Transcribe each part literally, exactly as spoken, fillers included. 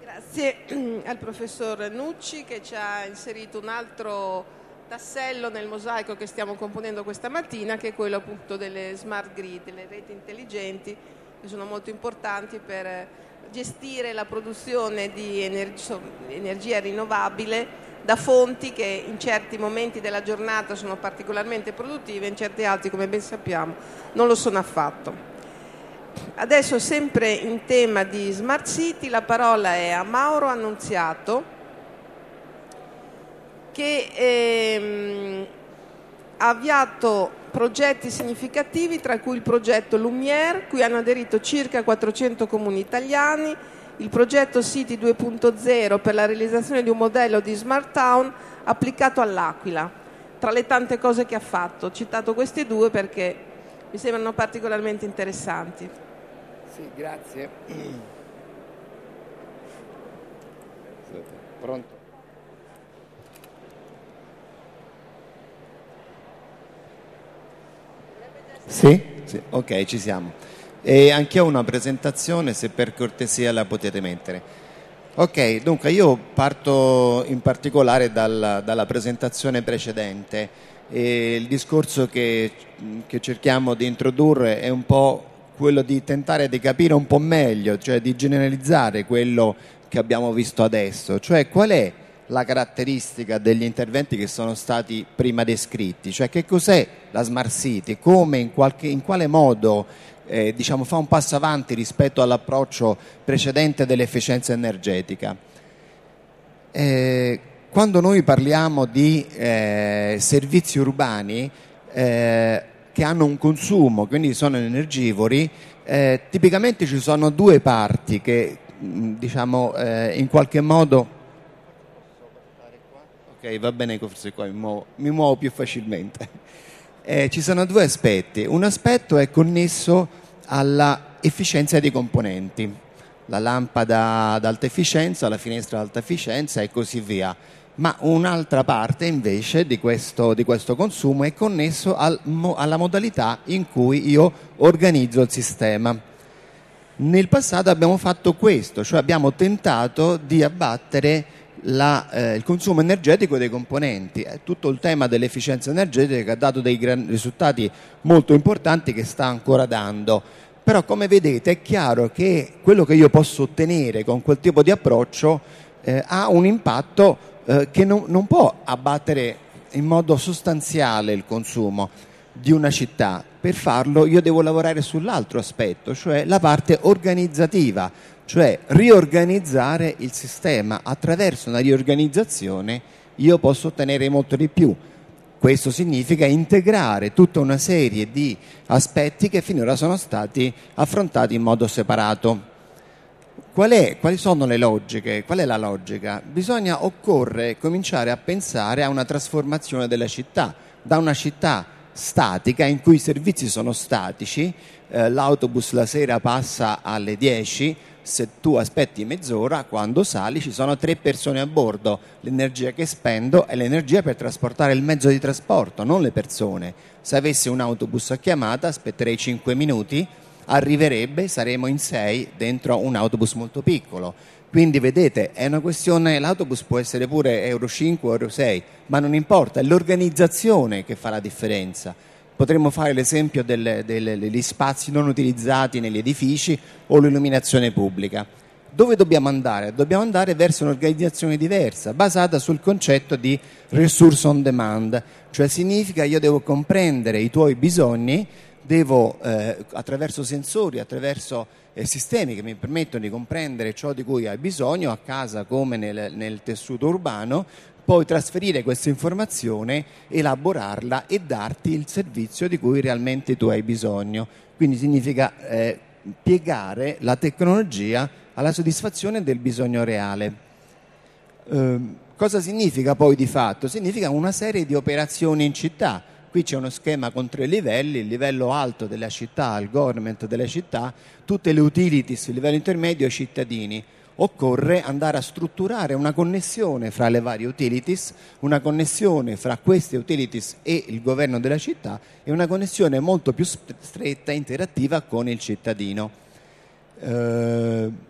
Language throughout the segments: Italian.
Grazie al professor Nucci che ci ha inserito un altro tassello nel mosaico che stiamo componendo questa mattina, che è quello appunto delle smart grid, delle reti intelligenti, che sono molto importanti per gestire la produzione di energia, energia rinnovabile da fonti che in certi momenti della giornata sono particolarmente produttive, in certi altri, come ben sappiamo, non lo sono affatto. Adesso, sempre in tema di Smart City, la parola è a Mauro Annunziato, che ehm, ha avviato progetti significativi, tra cui il progetto Lumière, cui hanno aderito circa quattrocento comuni italiani, il progetto City due punto zero per la realizzazione di un modello di Smart Town applicato all'Aquila. Tra le tante cose che ha fatto, ho citato questi due perché mi sembrano particolarmente interessanti. Sì, grazie. Pronto? Sì? Sì, ok, ci siamo. E anche ho una presentazione, se per cortesia la potete mettere. Ok, dunque io parto in particolare dalla, dalla presentazione precedente. E il discorso che, che cerchiamo di introdurre è un po' quello di tentare di capire un po' meglio, cioè di generalizzare quello che abbiamo visto adesso, cioè qual è la caratteristica degli interventi che sono stati prima descritti, cioè che cos'è la Smart City, come in, qualche, in quale modo eh, diciamo, fa un passo avanti rispetto all'approccio precedente dell'efficienza energetica. Eh, quando noi parliamo di eh, servizi urbani eh, che hanno un consumo, quindi sono energivori, eh, tipicamente ci sono due parti che diciamo eh, in qualche modo. Ok, va bene, forse qua mi muovo, mi muovo più facilmente. Eh, ci sono due aspetti. Un aspetto è connesso alla efficienza dei componenti, la lampada ad alta efficienza, la finestra ad alta efficienza e così via. Ma un'altra parte invece di questo, di questo consumo è connesso al, alla modalità in cui io organizzo il sistema. Nel passato abbiamo fatto questo, cioè abbiamo tentato di abbattere La, eh, il consumo energetico dei componenti. È tutto il tema dell'efficienza energetica che ha dato dei gran risultati molto importanti, che sta ancora dando. Però, come vedete, è chiaro che quello che io posso ottenere con quel tipo di approccio eh, ha un impatto eh, che non, non può abbattere in modo sostanziale il consumo di una città. Per farlo io devo lavorare sull'altro aspetto, cioè la parte organizzativa, cioè riorganizzare il sistema. Attraverso una riorganizzazione io posso ottenere molto di più. Questo significa integrare tutta una serie di aspetti che finora sono stati affrontati in modo separato. Qual è, quali sono le logiche? Qual è la logica? Bisogna, occorre cominciare a pensare a una trasformazione della città, da una città statica in cui i servizi sono statici, eh, l'autobus la sera passa alle dieci, se tu aspetti mezz'ora, quando sali ci sono tre persone a bordo, l'energia che spendo è l'energia per trasportare il mezzo di trasporto, non le persone. Se avessi un autobus a chiamata aspetterei cinque minuti, arriverebbe, saremo in sei dentro un autobus molto piccolo. Quindi vedete, è una questione, l'autobus può essere pure euro cinque, euro sei, ma non importa, è l'organizzazione che fa la differenza. Potremmo fare l'esempio delle, delle, degli spazi non utilizzati negli edifici o l'illuminazione pubblica. Dove dobbiamo andare? Dobbiamo andare verso un'organizzazione diversa, basata sul concetto di resource on demand, cioè significa io devo comprendere i tuoi bisogni, devo eh, attraverso sensori, attraverso eh, sistemi che mi permettono di comprendere ciò di cui hai bisogno a casa come nel, nel tessuto urbano, poi trasferire questa informazione, elaborarla e darti il servizio di cui realmente tu hai bisogno. Quindi significa eh, piegare la tecnologia alla soddisfazione del bisogno reale. Eh, cosa significa poi di fatto? Significa una serie di operazioni in città. Qui c'è uno schema con tre livelli: il livello alto della città, il government della città, tutte le utilities, il livello intermedio e i cittadini. Occorre andare a strutturare una connessione fra le varie utilities, una connessione fra queste utilities e il governo della città e una connessione molto più stretta e interattiva con il cittadino. Eh,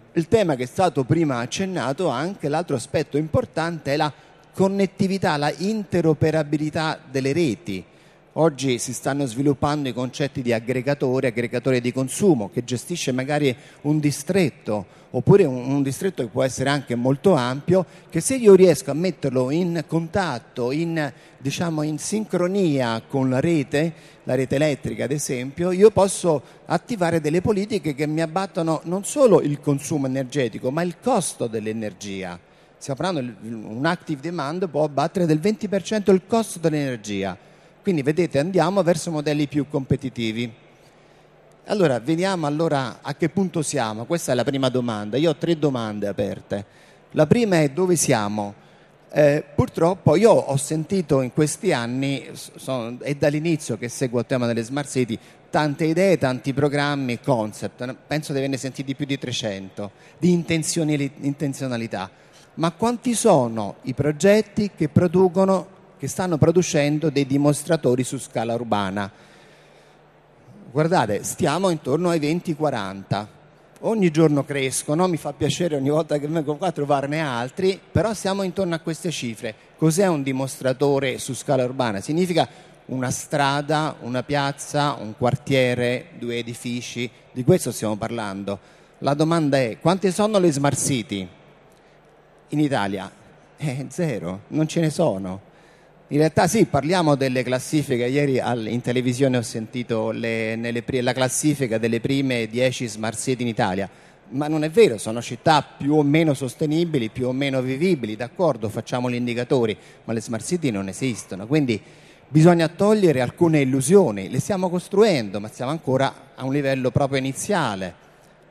il tema che è stato prima accennato, anche l'altro aspetto importante è la connettività, la interoperabilità delle reti. Oggi si stanno sviluppando i concetti di aggregatore, aggregatore di consumo, che gestisce magari un distretto, oppure un, un distretto che può essere anche molto ampio, che se io riesco a metterlo in contatto, in, diciamo, in sincronia con la rete, la rete elettrica ad esempio, io posso attivare delle politiche che mi abbattono non solo il consumo energetico, ma il costo dell'energia. Stiamo parlando, un active demand può abbattere del venti per cento il costo dell'energia. Quindi vedete, andiamo verso modelli più competitivi. Allora, vediamo allora a che punto siamo. Questa è la prima domanda. Io ho tre domande aperte. La prima è: dove siamo? Eh, purtroppo io ho sentito in questi anni, sono, è dall'inizio che seguo il tema delle smart city, tante idee, tanti programmi, concept. Penso di averne sentiti più di trecento, di intenzionalità. Ma quanti sono i progetti che producono che stanno producendo dei dimostratori su scala urbana? Guardate, stiamo intorno ai venti quaranta, ogni giorno crescono, mi fa piacere ogni volta che vengo qua a trovarne altri, però siamo intorno a queste cifre. Cos'è un dimostratore su scala urbana? Significa una strada, una piazza, un quartiere, due edifici, di questo stiamo parlando. La domanda è: quante sono le smart city in Italia? Eh, zero, non ce ne sono. In realtà sì, parliamo delle classifiche. Ieri al, in televisione ho sentito le, nelle, la classifica delle prime dieci smart city in Italia, ma non è vero, sono città più o meno sostenibili, più o meno vivibili, d'accordo, facciamo gli indicatori, ma le smart city non esistono, quindi bisogna togliere alcune illusioni. Le stiamo costruendo, ma siamo ancora a un livello proprio iniziale.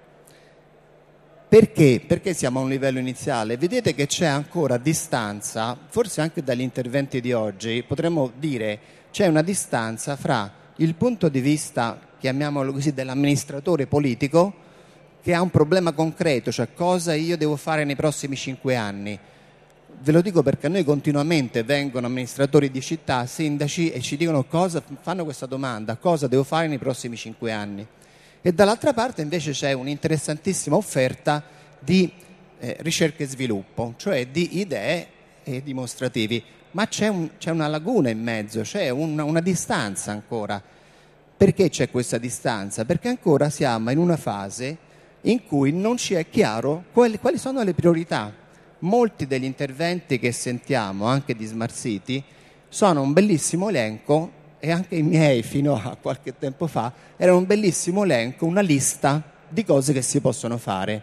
Perché? Perché siamo a un livello iniziale? Vedete che c'è ancora distanza, forse anche dagli interventi di oggi, potremmo dire c'è una distanza fra il punto di vista, chiamiamolo così, dell'amministratore politico, che ha un problema concreto, cioè cosa io devo fare nei prossimi cinque anni. Ve lo dico perché a noi continuamente vengono amministratori di città, sindaci, e ci dicono cosa, fanno questa domanda: cosa devo fare nei prossimi cinque anni? E dall'altra parte invece c'è un'interessantissima offerta di eh, ricerca e sviluppo, cioè di idee e dimostrativi, ma c'è, un, c'è una laguna in mezzo, c'è un, una distanza ancora. Perché c'è questa distanza? Perché ancora siamo in una fase in cui non ci è chiaro quali, quali sono le priorità. Molti degli interventi che sentiamo, anche di Smart City, sono un bellissimo elenco, e anche i miei fino a qualche tempo fa era un bellissimo elenco, una lista di cose che si possono fare.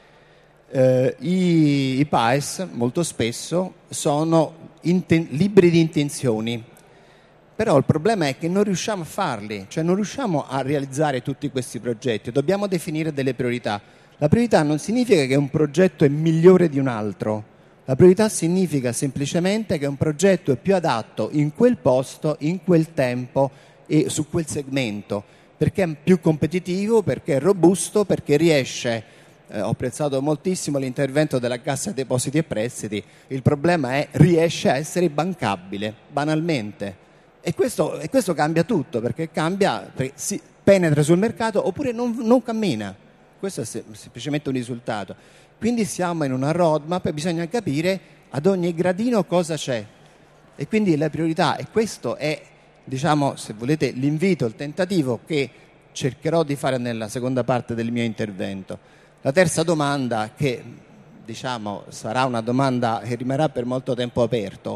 Eh, i, i P A E S molto spesso sono inten- libri di intenzioni, però il problema è che non riusciamo a farli, cioè non riusciamo a realizzare tutti questi progetti, dobbiamo definire delle priorità. La priorità non significa che un progetto è migliore di un altro. La priorità significa semplicemente che un progetto è più adatto in quel posto, in quel tempo e su quel segmento, perché è più competitivo, perché è robusto, perché riesce. Eh, ho apprezzato moltissimo l'intervento della Cassa Depositi e Prestiti. Il problema è riesce a essere bancabile, banalmente. E questo, e questo cambia tutto, perché cambia, perché si penetra sul mercato oppure non, non cammina. Questo è semplicemente un risultato. Quindi siamo in una roadmap e bisogna capire ad ogni gradino cosa c'è. E quindi la priorità, e questo è, diciamo, se volete, l'invito, il tentativo che cercherò di fare nella seconda parte del mio intervento. La terza domanda, che diciamo sarà una domanda che rimarrà per molto tempo aperto: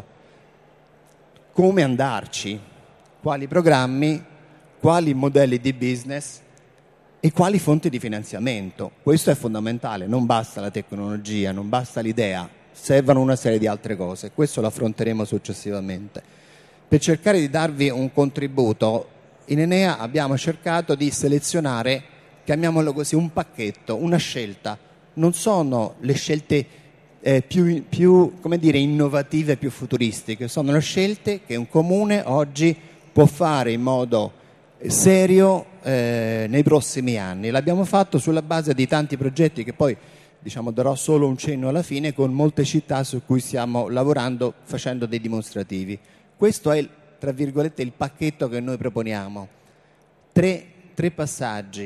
come andarci? Quali programmi? Quali modelli di business? E quali fonti di finanziamento? Questo è fondamentale, non basta la tecnologia, non basta l'idea, servono una serie di altre cose. Questo lo affronteremo successivamente. Per cercare di darvi un contributo, in Enea abbiamo cercato di selezionare, chiamiamolo così, un pacchetto, una scelta. Non sono le scelte eh, più, più, come dire, innovative, più futuristiche, sono le scelte che un comune oggi può fare in modo serio eh, nei prossimi anni. L'abbiamo fatto sulla base di tanti progetti che poi, diciamo, darò solo un cenno alla fine, con molte città su cui stiamo lavorando, facendo dei dimostrativi. Questo è, tra virgolette, il pacchetto che noi proponiamo. Tre, tre passaggi.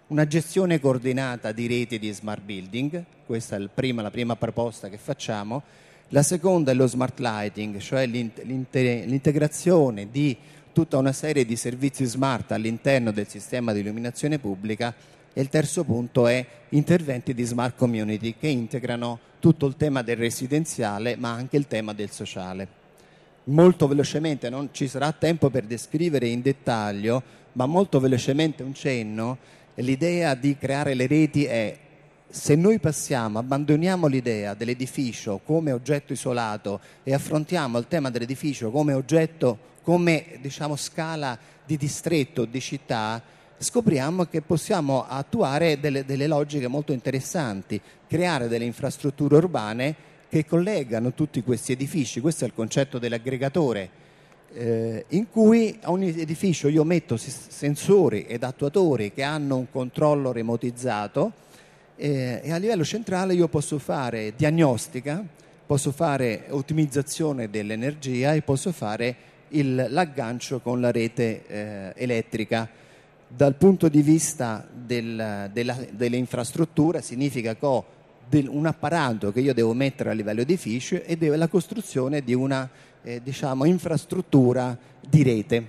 una gestione coordinata di reti di smart building, questa è il prima, la prima proposta che facciamo. La seconda è lo smart lighting, cioè l'integrazione di tutta una serie di servizi smart all'interno del sistema di illuminazione pubblica, e il terzo punto è interventi di smart community che integrano tutto il tema del residenziale ma anche il tema del sociale. Molto velocemente, non ci sarà tempo per descrivere in dettaglio, ma molto velocemente un cenno. L'idea di creare le reti è: se noi passiamo, abbandoniamo l'idea dell'edificio come oggetto isolato e affrontiamo il tema dell'edificio come oggetto, come diciamo scala di distretto, di città, scopriamo che possiamo attuare delle, delle logiche molto interessanti, creare delle infrastrutture urbane che collegano tutti questi edifici. Questo è il concetto dell'aggregatore, eh, in cui a ogni edificio io metto sensori ed attuatori che hanno un controllo remotizzato, eh, e a livello centrale io posso fare diagnostica, posso fare ottimizzazione dell'energia e posso fare il, l'aggancio con la rete eh, elettrica. Dal punto di vista del, della, delle infrastrutture significa che ho del, un apparato che io devo mettere a livello edificio e deve la costruzione di una eh, diciamo, infrastruttura di rete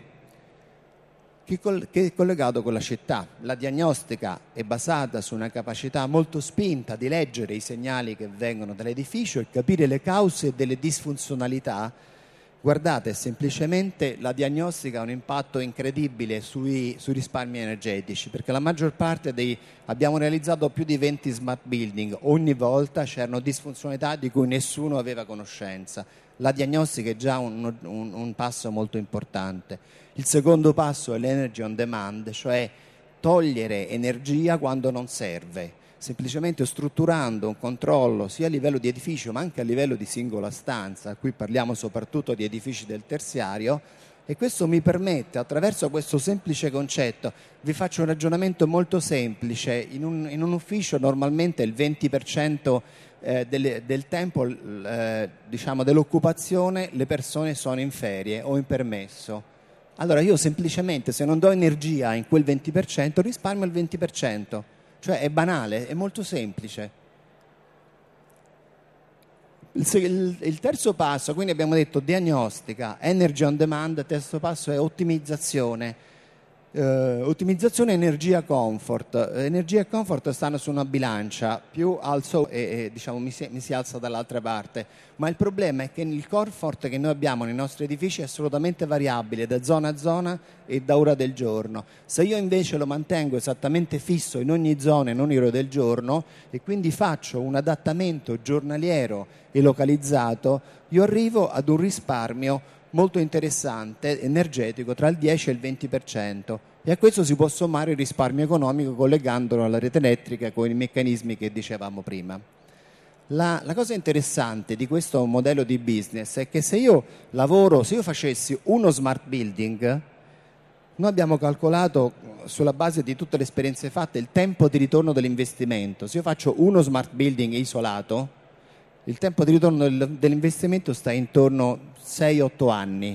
che, col, che è collegato con la città. La diagnostica è basata su una capacità molto spinta di leggere i segnali che vengono dall'edificio e capire le cause delle disfunzionalità. Guardate, semplicemente la diagnostica ha un impatto incredibile sui, sui risparmi energetici, perché la maggior parte dei... abbiamo realizzato più di venti smart building, ogni volta c'erano disfunzionalità di cui nessuno aveva conoscenza. La diagnostica è già un, un, un passo molto importante. Il secondo passo è l'energy on demand, cioè togliere energia quando non serve, semplicemente strutturando un controllo sia a livello di edificio ma anche a livello di singola stanza. Qui parliamo soprattutto di edifici del terziario, e questo mi permette, attraverso questo semplice concetto, vi faccio un ragionamento molto semplice: in un, in un ufficio normalmente il venti per cento eh, del, del tempo eh, diciamo dell'occupazione le persone sono in ferie o in permesso. Allora io semplicemente, se non do energia in quel venti per cento, risparmio il venti per cento. Cioè è banale, è molto semplice. Il, il, il terzo passo, quindi abbiamo detto diagnostica, energy on demand, il terzo passo è ottimizzazione. Uh, ottimizzazione energia comfort. Energia e comfort stanno su una bilancia, più alzo e, e diciamo mi si, mi si alza dall'altra parte, ma il problema è che il comfort che noi abbiamo nei nostri edifici è assolutamente variabile da zona a zona e da ora del giorno. Se io invece lo mantengo esattamente fisso in ogni zona, in ogni ora del giorno, e quindi faccio un adattamento giornaliero e localizzato, io arrivo ad un risparmio molto interessante, energetico, tra il dieci e il venti per cento, e a questo si può sommare il risparmio economico collegandolo alla rete elettrica con i meccanismi che dicevamo prima. La, la cosa interessante di questo modello di business è che se io lavoro, se io facessi uno smart building, noi abbiamo calcolato sulla base di tutte le esperienze fatte il tempo di ritorno dell'investimento. Se io faccio uno smart building isolato, il tempo di ritorno del, dell'investimento sta intorno a sei otto anni.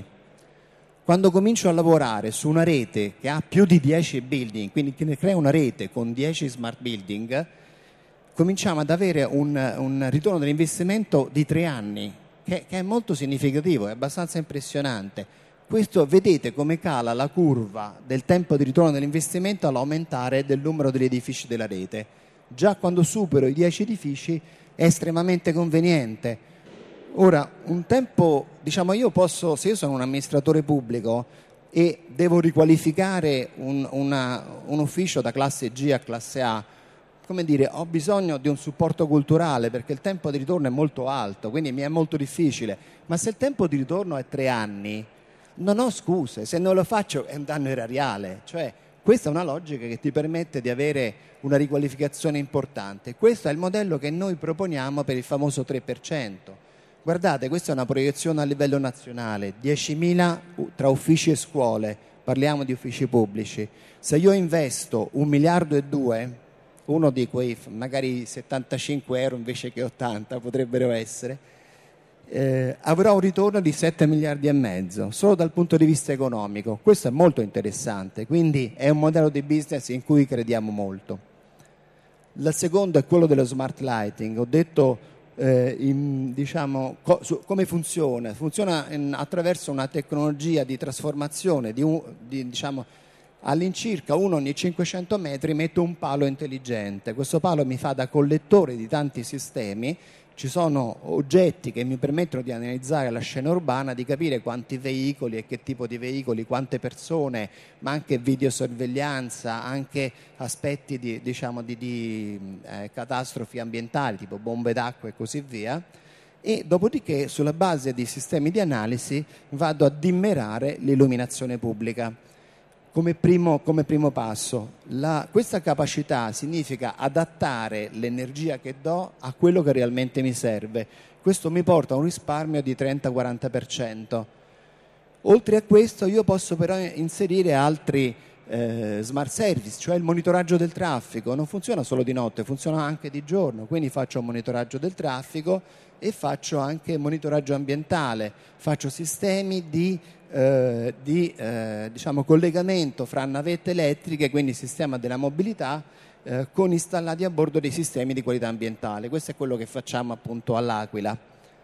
Quando comincio a lavorare su una rete che ha più di dieci building, quindi che ne crea una rete con dieci smart building, cominciamo ad avere un, un ritorno dell'investimento di tre anni, che, che è molto significativo, è abbastanza impressionante. Questo, vedete come cala la curva del tempo di ritorno dell'investimento all'aumentare del numero degli edifici della rete. Già quando supero i dieci edifici è estremamente conveniente. Ora, un tempo, diciamo, io posso, se io sono un amministratore pubblico e devo riqualificare un, una, un ufficio da classe G a classe A, come dire, ho bisogno di un supporto culturale perché il tempo di ritorno è molto alto, quindi mi è molto difficile. Ma se il tempo di ritorno è tre anni, non ho scuse, se non lo faccio è un danno erariale. Cioè, questa è una logica che ti permette di avere una riqualificazione importante. Questo è il modello che noi proponiamo per il famoso tre per cento. Guardate, questa è una proiezione a livello nazionale, diecimila tra uffici e scuole, parliamo di uffici pubblici. Se io investo un miliardo e due, uno di quei magari settantacinque euro invece che ottanta potrebbero essere, eh, avrà un ritorno di sette miliardi e mezzo solo dal punto di vista economico. Questo è molto interessante, quindi è un modello di business in cui crediamo molto. Il secondo è quello dello smart lighting. Ho detto eh, in, diciamo, co- su, come funziona. Funziona in, attraverso una tecnologia di trasformazione di, un, di diciamo, all'incirca uno ogni cinquecento metri metto un palo intelligente. Questo palo mi fa da collettore di tanti sistemi. Ci sono oggetti che mi permettono di analizzare la scena urbana, di capire quanti veicoli e che tipo di veicoli, quante persone, ma anche videosorveglianza, anche aspetti di, diciamo, di, di eh, catastrofi ambientali, tipo bombe d'acqua e così via. E dopodiché, sulla base di sistemi di analisi, vado a dimmerare l'illuminazione pubblica. Come primo, come primo passo, la, questa capacità significa adattare l'energia che do a quello che realmente mi serve. Questo mi porta a un risparmio di trenta quaranta per cento. Oltre a questo io posso però inserire altri eh, smart service, cioè il monitoraggio del traffico. Non funziona solo di notte, funziona anche di giorno, quindi faccio un monitoraggio del traffico e faccio anche monitoraggio ambientale, faccio sistemi di Eh, di eh, diciamo, collegamento fra navette elettriche, quindi sistema della mobilità, eh, con installati a bordo dei sistemi di qualità ambientale. Questo è quello che facciamo appunto all'Aquila.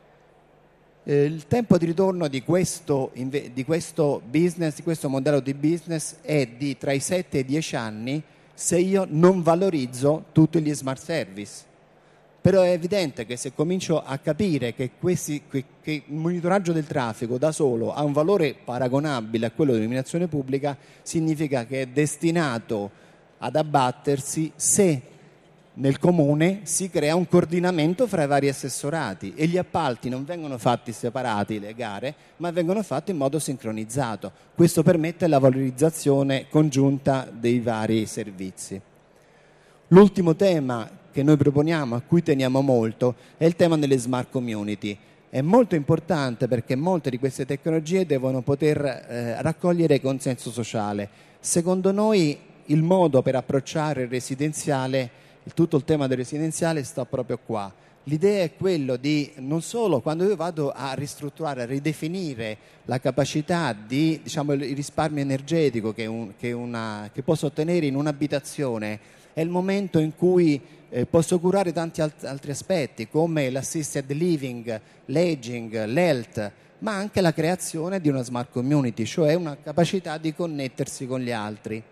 Eh, il tempo di ritorno di questo, di questo business, di questo modello di business è di tra i sette e i dieci anni se io non valorizzo tutti gli smart service. Però è evidente che se comincio a capire che, questi, che, che il monitoraggio del traffico da solo ha un valore paragonabile a quello dell'illuminazione pubblica, significa che è destinato ad abbattersi se nel comune si crea un coordinamento fra i vari assessorati e gli appalti non vengono fatti separati, le gare, ma vengono fatti in modo sincronizzato. Questo permette la valorizzazione congiunta dei vari servizi. L'ultimo tema che noi proponiamo, a cui teniamo molto, è il tema delle smart community. È molto importante perché molte di queste tecnologie devono poter eh, raccogliere consenso sociale. Secondo noi il modo per approcciare il residenziale, il, tutto il tema del residenziale sta proprio qua. L'idea è quello di, non solo quando io vado a ristrutturare, a ridefinire la capacità di, diciamo, il risparmio energetico che, un, che, una, che posso ottenere in un'abitazione, è il momento in cui eh, posso curare tanti alt- altri aspetti come l'assisted living, l'aging, l'health, ma anche la creazione di una smart community, cioè una capacità di connettersi con gli altri.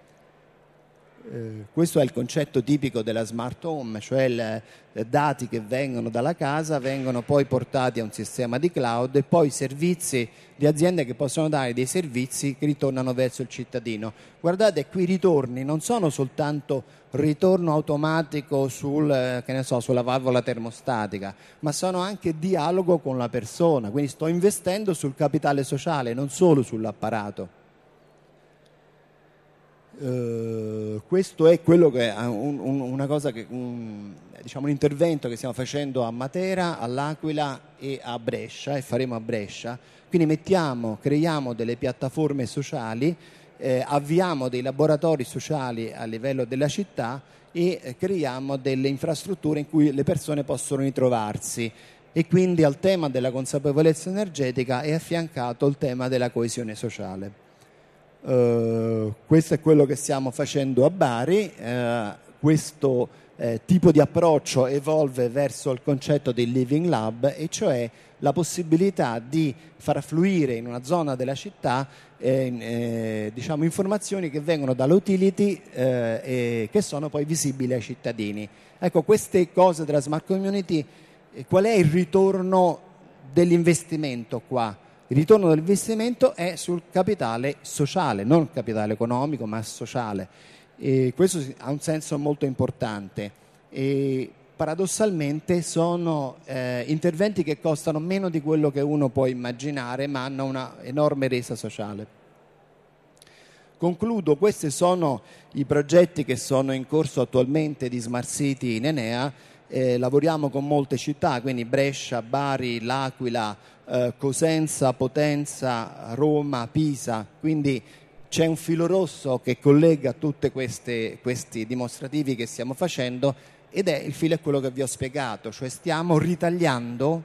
Eh, questo è il concetto tipico della smart home, cioè i eh, dati che vengono dalla casa vengono poi portati a un sistema di cloud e poi servizi di aziende che possono dare dei servizi che ritornano verso il cittadino. Guardate, qui i ritorni non sono soltanto ritorno automatico sul, eh, che ne so, sulla valvola termostatica, ma sono anche dialogo con la persona, quindi sto investendo sul capitale sociale, non solo sull'apparato. Uh, questo è quello che è un, un, una cosa che un, diciamo un intervento che stiamo facendo a Matera, all'Aquila e a Brescia, e faremo a Brescia. Quindi mettiamo, creiamo delle piattaforme sociali, eh, avviamo dei laboratori sociali a livello della città e eh, creiamo delle infrastrutture in cui le persone possono ritrovarsi, e quindi al tema della consapevolezza energetica è affiancato il tema della coesione sociale. Uh, questo è quello che stiamo facendo a Bari. Uh, questo uh, tipo di approccio evolve verso il concetto del Living Lab, e cioè la possibilità di far fluire in una zona della città eh, eh, diciamo informazioni che vengono dall'utility eh, e che sono poi visibili ai cittadini. Ecco, queste cose della smart community, eh, qual è il ritorno dell'investimento qua? Il ritorno dell'investimento è sul capitale sociale, non capitale economico, ma sociale. E questo ha un senso molto importante. E paradossalmente sono eh, interventi che costano meno di quello che uno può immaginare, ma hanno una enorme resa sociale. Concludo, questi sono i progetti che sono in corso attualmente di Smart City in Enea. Eh, lavoriamo con molte città, quindi Brescia, Bari, L'Aquila, eh, Cosenza, Potenza, Roma, Pisa, quindi c'è un filo rosso che collega tutti questi dimostrativi che stiamo facendo, ed è il filo è quello che vi ho spiegato, cioè stiamo ritagliando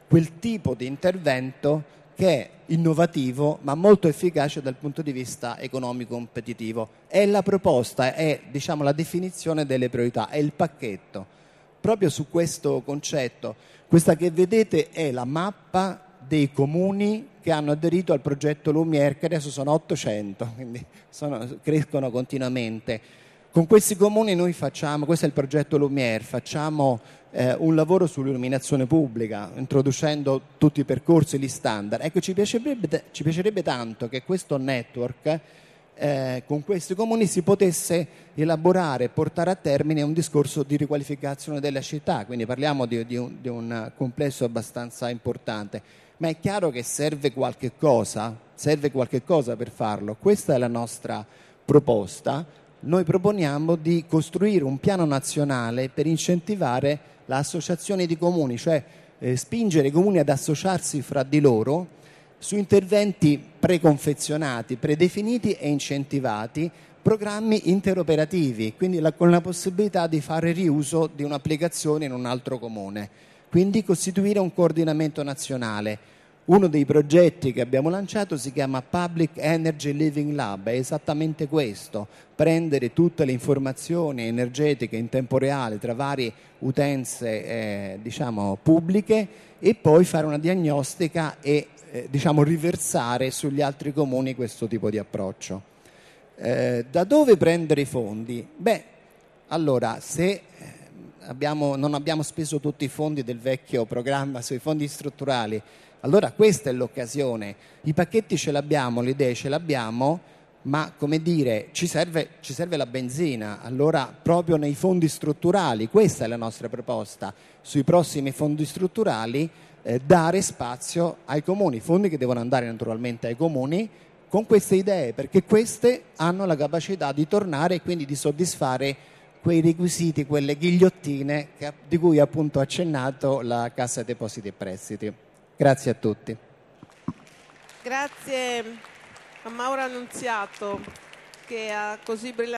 quel tipo di intervento che è innovativo ma molto efficace dal punto di vista economico competitivo. È la proposta, è diciamo la definizione delle priorità, è il pacchetto. Proprio su questo concetto, questa che vedete è la mappa dei comuni che hanno aderito al progetto Lumière, che adesso sono ottocento, quindi sono, crescono continuamente. Con questi comuni noi facciamo, questo è il progetto Lumière, facciamo eh, un lavoro sull'illuminazione pubblica, introducendo tutti i percorsi, gli standard. Ecco, ci piacerebbe, ci piacerebbe tanto che questo network eh, con questi comuni si potesse elaborare e portare a termine un discorso di riqualificazione della città, quindi parliamo di, di, un, di un complesso abbastanza importante, ma è chiaro che serve qualche cosa, serve qualche cosa per farlo. Questa è la nostra proposta. Noi proponiamo di costruire un piano nazionale per incentivare l'associazione di comuni, cioè eh, spingere i comuni ad associarsi fra di loro su interventi preconfezionati, predefiniti e incentivati, programmi interoperativi, quindi la, con la possibilità di fare riuso di un'applicazione in un altro comune, quindi costituire un coordinamento nazionale. Uno dei progetti che abbiamo lanciato si chiama Public Energy Living Lab, è esattamente questo, prendere tutte le informazioni energetiche in tempo reale tra varie utenze eh, diciamo, pubbliche e poi fare una diagnostica e eh, diciamo, riversare sugli altri comuni questo tipo di approccio. Eh, da dove prendere i fondi? Beh, allora, se abbiamo, non abbiamo speso tutti i fondi del vecchio programma sui fondi strutturali, allora questa è l'occasione, i pacchetti ce l'abbiamo, le idee ce l'abbiamo, ma come dire, ci serve, ci serve la benzina, allora proprio nei fondi strutturali, questa è la nostra proposta, sui prossimi fondi strutturali eh, dare spazio ai comuni, fondi che devono andare naturalmente ai comuni con queste idee, perché queste hanno la capacità di tornare e quindi di soddisfare quei requisiti, quelle ghigliottine che, di cui appunto ha accennato la Cassa Depositi e Prestiti. Grazie a tutti. Grazie a Mauro Annunziato che ha così brillantemente